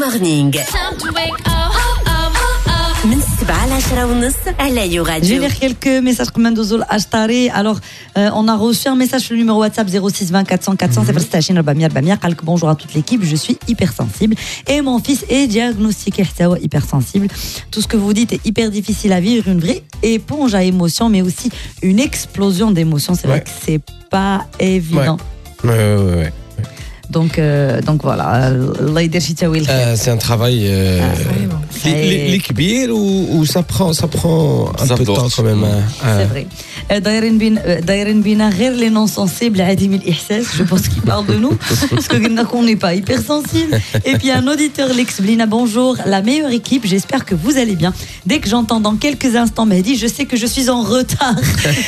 مورنينغ من 7 ل 10:30 على يو راديو. Je vais lire quelques messages comme Mandouzou Ashtari. Alors, on a reçu un message sur le numéro WhatsApp 06 20 400 400. C'est Verstashin Rabamia Rabamia. Bonjour à toute l'équipe. Je suis hypersensible et mon fils est diagnostiqué hypersensible. Tout ce que vous dites est hyper difficile à vivre. Une vraie éponge à émotions, mais aussi une explosion d'émotions. C'est vrai que c'est pas évident. Ouais. Donc voilà. C'est un travail كبير ou ça prend un peu de temps quand même. C'est vrai. دايرين بينا غير les non sensibles عديم الإحساس. Je pense qu'il parle de nous parce qu'on n'est pas hypersensible. Et puis un auditeur l'explique. Bonjour, la meilleure équipe. J'espère que vous allez bien. Dès que j'entends dans quelques instants Mehdi, je sais que je suis en retard.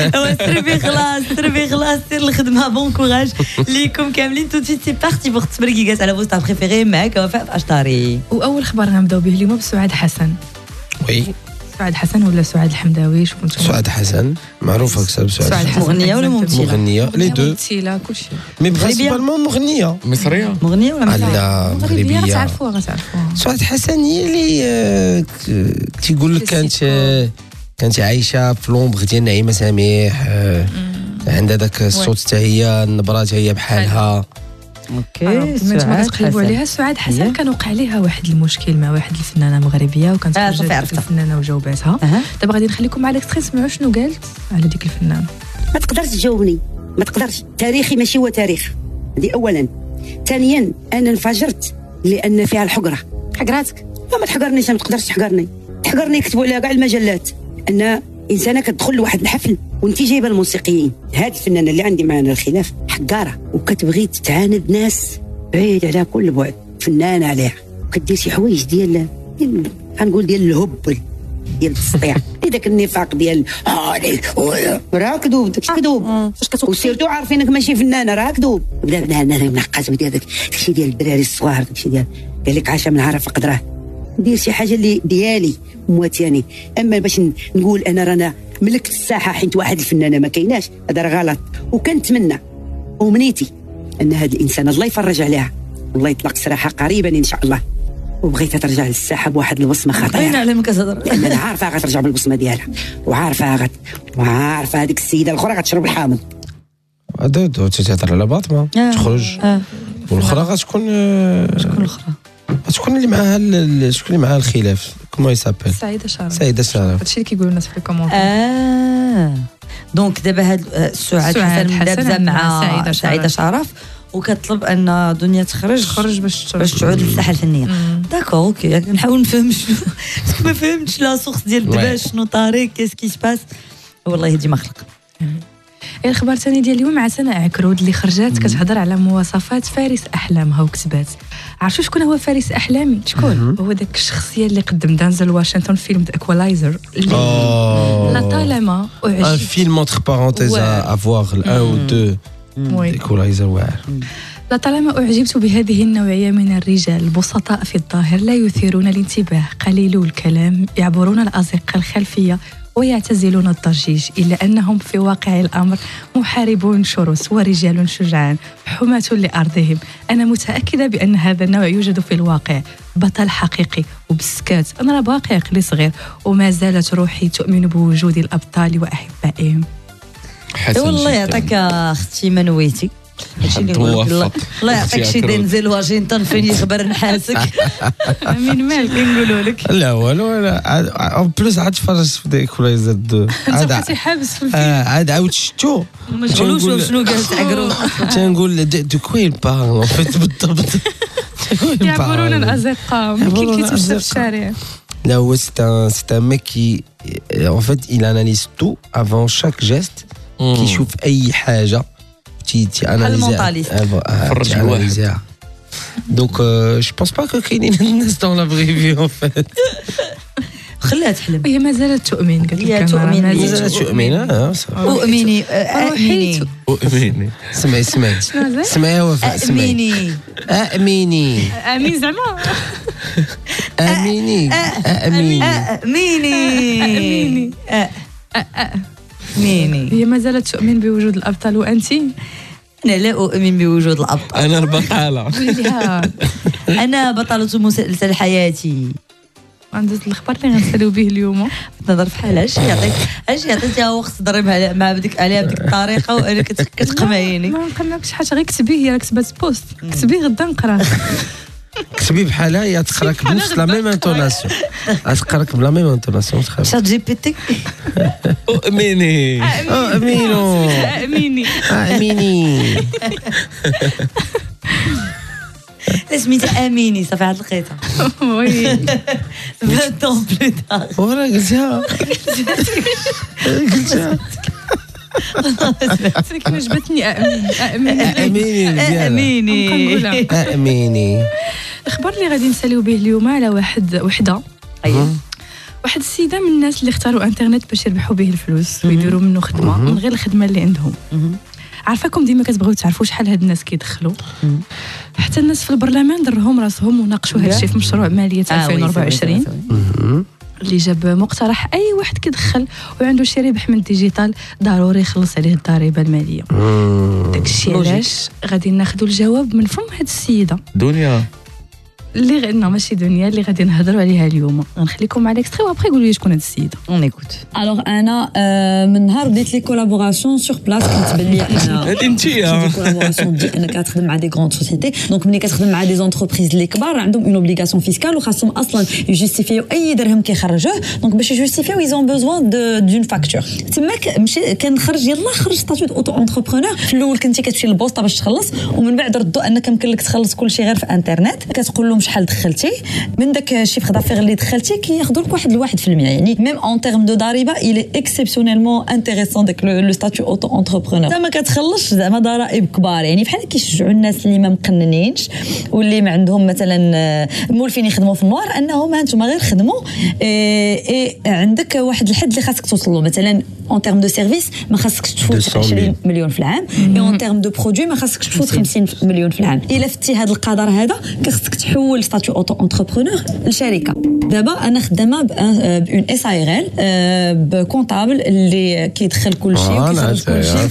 Bon courage. ليكم كاملين. Tout de suite c'est parti pour تبرقيقات على بوسطة préféré معك وفاء أشطاري. وأول خبر غنبداو به اليوم بسعاد حسن. وي سعاد حسن ولا سعاد الحمداوي شوفوا نتوما. سعاد حسن معروفة أكثر بسعاد حسن. مغنية ولا ممثلة؟ مغنية لي دو. ممثلة كل شيء. مي برينسيبالمون مغنية. مصرية. مغنية ولا ممثلة؟ لا مغربية. غتعرفوها. سعاد حسن هي اللي تيقول لك كانت عايشة في لومبغ ديال نعيمة سميح. عندها داك الصوت حتى هي النبرة حتى هي بحالها. اوكي. سعاد تقلبوا عليها. سعاد حسن كان وقع لها واحد المشكل مع واحد الفنانه مغربيه وكانت خرجت الفنانه وجاوباتها. دابا غادي نخليكم مع الاكستري نسمعوا شنو قالت على ديك الفنانه. ما تقدرش تجاوبني، ما تقدرش. تاريخي ماشي هو تاريخ، هذه اولا. ثانيا انا انفجرت لان فيها الحقره. حقراتك؟ لا ما تحقرنيش، ما تقدرش تحقرني. يكتبوا عليها كاع المجلات ان انسانه كتدخل لواحد الحفل وانت جايبه الموسيقيين. هذه الفنانه اللي عندي معنا الخلاف حقاره وكتبغي تتعاند ناس بعيد على كل بعد. فنانه عليها وكدير شي حوايج ديال غنقول ديال الهبل ديال التسطيع. داك النفاق ديال راه كذوب. داكشي كذوب. وسيرتو عارفينك ماشي فنانه راه كذوب. بدا منقص ودير داكشي ديال الدراري الصغار. داكشي ديال قال لك عاشه من عرف قدره. ندير شي حاجه اللي ديالي مواتياني. اما باش نقول انا رانا ملكت الساحه حيت واحد الفنانه ما كايناش، هذا راه غلط. وكنتمنى ومنيتي ان هذا الانسان الله يفرج عليها والله يطلق سراحه قريبا ان شاء الله. وبغيتها ترجع للساحه بواحد البصمه خطيره. باين على مكسر. انا عارفه غترجع بالبصمه ديالها وعارفه هذيك السيده الاخرى غتشرب الحامض. هذا تهضر على باطمه تخرج. والاخرى غتكون شكون الاخرى؟ شكون اللي معها الخلاف؟ كما يسابيل؟ سعيدة شرف. هادشي اللي كيقولوا الناس في الكومونتير. دونك دابا هاد سعاد حسن دابزه مع سعيدة شرف وكتطلب ان دنيا تخرج باش تعود للساحه الفنيه. داكور اوكي. نحاول نفهم شنو ما فهمتش لا سورس ديال دابا شنو طاري كيس كي سباس. والله يهدي ما خلق. الخبر الثاني ديال اليوم مع سناء عكرود اللي خرجت كتهضر على مواصفات فارس احلامها وكتبات. عرفتوا شكون هو فارس احلامي؟ شكون هو داك الشخصيه اللي قدم دانزل واشنطن فيلم اكوالايزر لا طالما اعجبت. ان فيلم انتر بارونتيز افوار الان و دو اكوالايزر واعر. لطالما أعجبت بهذه النوعية من الرجال البسطاء في الظاهر لا يثيرون الانتباه قليلو الكلام يعبرون الأزقة الخلفية ويعتزلون الضجيج إلا أنهم في واقع الأمر محاربون شرس ورجال شجعان حماة لأرضهم. أنا متأكدة بأن هذا النوع يوجد في الواقع بطل حقيقي وبسكات. أنا راه باقي عقلي صغير وما زالت روحي تؤمن بوجود الأبطال وأحبائهم. والله يعطيك أختي منويتي. هادشي اللي نقول الله يعطيك شي دنزل واشنطن فين يخبر نحاسك. من مالك نقولوا لك؟ لا والو اون بلوس عاد تفرجت في ديكولايزر دو. عاد حابس في الفيلم. عاد عاود شفتو ما تقولوش شنو قال تعقروا. تنقول دو كوين بارل فيت بالضبط. يعبرون الأزقة كي كيتمشى في الشارع. لا هو سي ان ميك كي en fait il analyse tout avant chaque geste. كيشوف اي حاجه analyser. Donc je pense pas que كاينين الناس dans la vraie vie en fait. خليها تحلم. هي ما زالت تؤمن. قالت لك ما زالت تؤمن. أؤمني سمعي وفاء سمعي أميني أمين زعما أميني هي ما زالت تؤمن بوجود الأبطال. وأنتِ انا لا اؤمن بوجود الابطال. انا البطاله. انا بطلة مسلسل حياتي. عندوز الاخبار اللي غنساليو به اليوم نظر بحال اش عطيتيها وقت تضربها مع بديك عليها بديك الطريقه وانا كتقمعيني. ما نقلكش حاجه غير كتبيه، هي راه كتبات بوست كتبيه غدا نقراه. كتبي بحالها هي تقراك بنفس لا ميم انتوناسيون، تقراك بلا ميم انتوناسيون. شات جي بي تي. اميني سميتها اميني صافي عاد لقيتها. وي 20 ans plus tard. ورا قلتها كيما عجبتني اميني. الاخبار اللي غادي نساليو به اليوم على وحده. واحد السيده من الناس اللي اختاروا انترنت باش يربحوا به الفلوس ويديروا منه خدمه من غير الخدمه اللي عندهم. عارفاكم ديما كتبغيو تعرفوا شحال هاد الناس كيدخلوا، حتى الناس في البرلمان درهم راسهم وناقشوا هاد الشيء في مشروع ماليه 2024 اللي جاب مقترح اي واحد كيدخل وعنده شي ربح من الديجيتال ضروري يخلص عليه الضريبه الماليه. داكشي علاش غادي ناخذوا الجواب من فم هاد السيده دنيا اللي ماشي دنيا اللي غادي نهضروا عليها اليوم. غنخليكم على اكستري وابخي قولوا لي شكون هاد السيده. اون ايكوت. الوغ انا من نهار بديت لي كولابوراسيون سور بلاص كنتبان لي انا هادي انتيا كولابوراسيون دي انك كتخدم مع دي غروند سوسيتي. دونك ملي كتخدم مع دي زونتربريز اللي كبار عندهم اون اوبليغاسيون فيسكال وخاصهم اصلا يجوستيفيو اي درهم كيخرجوه. دونك باش يجوستيفيو ايزون بوزوان دون فاكتور. تماك مشي كنخرج يلاه خرج ستاتوت اوتو انتربرونور. في الاول كنتي كتمشي للبوسطه باش تخلص ومن بعد ردوا انك يمكن لك تخلص كل شيء غير في انترنت. كتقول لهم شحال دخلتي من داك الشيفر دافير اللي دخلتي كياخذوا لك واحد 1%. يعني ميم اون تيرم دو ضريبه الي اكسيبسيونيلمون انتريسون داك لو ستاتيو اوتو انتربرونور. زعما كتخلصش زعما ضرائب كبار، يعني بحال كيشجعوا الناس اللي ما مقننينش واللي ما عندهم مثلا مولفين يخدموا في النوار انهم انتم غير خدموا عندك واحد الحد اللي خاصك توصل له. مثلا اون تيرم دو سيرفيس ما خاصكش تفوت 20 مليون في العام، اي اون تيرم دو برودوي ما خاصكش تفوت 50 مليون في العام. الا فتي هذا القدر هذا خاصك تحول ستاتيو اوتو انتربرونور لشركه. دابا انا خدامه بون اس اي ار ال بكونطابل اللي كيدخل كل شيء وكيخرج كل شيء.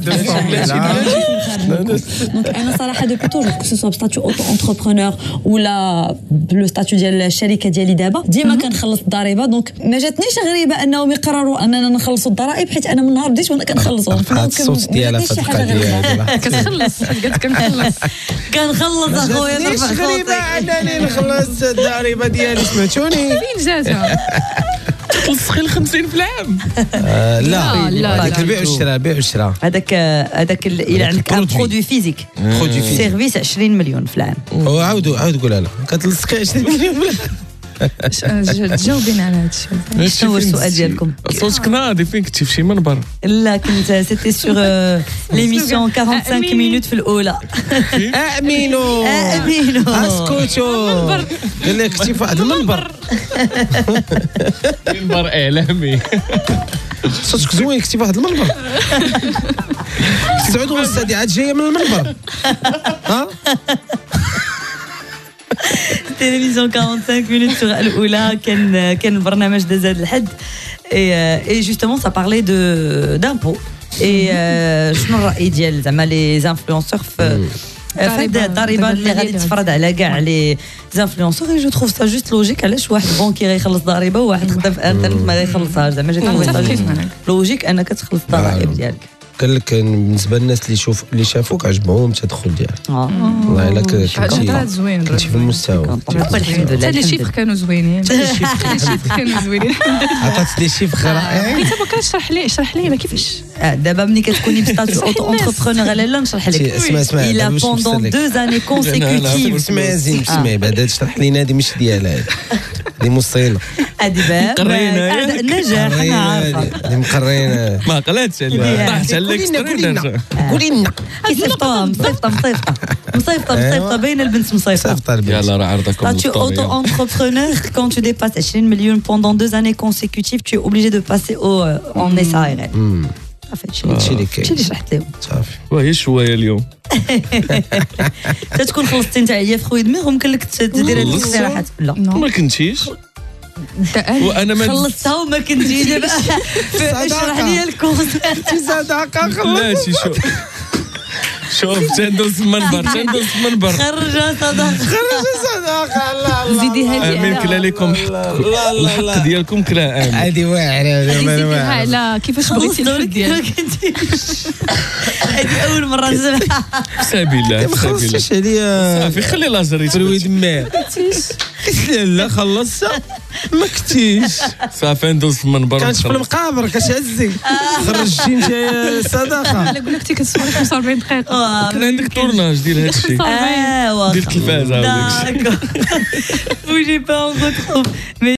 دونك انا صراحه دوبي توجور كو سو ستاتيو اوتو انتربرونور ولا لو ستاتيو ديال الشركه ديالي دابا ديما كنخلص الضريبه. دونك ما جاتنيش غريبه انهم يقرروا اننا نخلصوا الضرائب حيت انا من نهار بديت وانا كنخلصهم. رفعت الصوت ديالها في القضيه. كتخلص قالت كنخلص اخويا ليش غريبه انني نخلص الضريبه ديالي سمعتوني فين جاتها؟ تخلص غير 50 في العام. لا هذاك البيع والشراء هذاك اللي عندك ان برودوي فيزيك سيرفيس 20 مليون في العام. عاود قولها لها كتلصقي 20 مليون في العام. جاوبينا على هذا الشيء. شنو هو السؤال ديالكم؟ صوتك ناضي فين كنتي في شي منبر؟ لا كنت سيتي سور ليميسيون 45 مينوت في الاولى. امينو اسكوتو قال لك كنتي في واحد المنبر. منبر اعلامي. صوتك زوين كنتي في واحد المنبر. كنتي 9:30 عاد جايه من المنبر. ها تلفزيون 45 minutes sur الاولى كان البرنامج داز هذا الحد اي جوستومون سا بارلي دامبو اي شنو الراي ديال زعما لي زانفلونسور في هذه الضريبه اللي غادي تفرض على كاع لي زانفلونسور. اي جو تروف سا جوست لوجيك. علاش واحد بونكي غيخلص ضريبه وواحد خدام في انترنت ما غيخلصهاش؟ زعما جات لوجيك انك تخلص الضرائب ديالك. قال لك بالنسبه للناس اللي شافوك عجبهم التدخل ديالك. والله الا كنتي في المستوى. الحمد لله لي شيفر كانوا زوينين. عطات لي شيفر رائعين. بغيت بكره اشرح لي كيفاش دابا ملي كتكوني بستاتيو اوتو انتربرونور. لا نشرح لك. اسمع الى بوندون 2 années consécutives. اسمع زين بعدا تشرح لينا هذه مش ديالها هذه مصينه هذه باب نجاح. انا عارفه اللي مقرينا ما قلاتش طاحت على قولي لنا كيصيفطوها مصيفطه باينه البنت مصيفطه. يلا راه عرضكم Tu es auto-entrepreneur, quand tu dépasses 20 millions pendant 2 années consécutives, tu es obligé de passer en SARL. هادشي اللي كاين. هادشي اللي شرحت لهم. صافي وهي شويه اليوم. تكون خلصتي انت هي في خويا دماغ ممكن لك تدير هاد الاقتراحات. لا ما كنتيش وانا ما خلصتها وما كنتيش. دابا اشرح لي الكونسيبت. صدقه ماشي شوف تندوز المنبر خرج صداقه صداقه لا زيديها لي امين كلا لكم الحق ديالكم كلا امين هذه واعره زيديها على كيفاش بغيتي الحق ديالك. هذه اول مره نسمعها. سبيل ما خلصتش عليا صافي خلي لاجري ترويد ما لا خلصت ما كنتيش صافي ندوز في المنبر كانت في المقابر كتهزي خرجتي انت يا صداقه. لا قول لك انت كتصوري 45 دقيقه كان عندك تورناج ديال هذا الشيء واخا ديال التلفازه وداك الشيء D'accord. Bougez pas, on retrouve.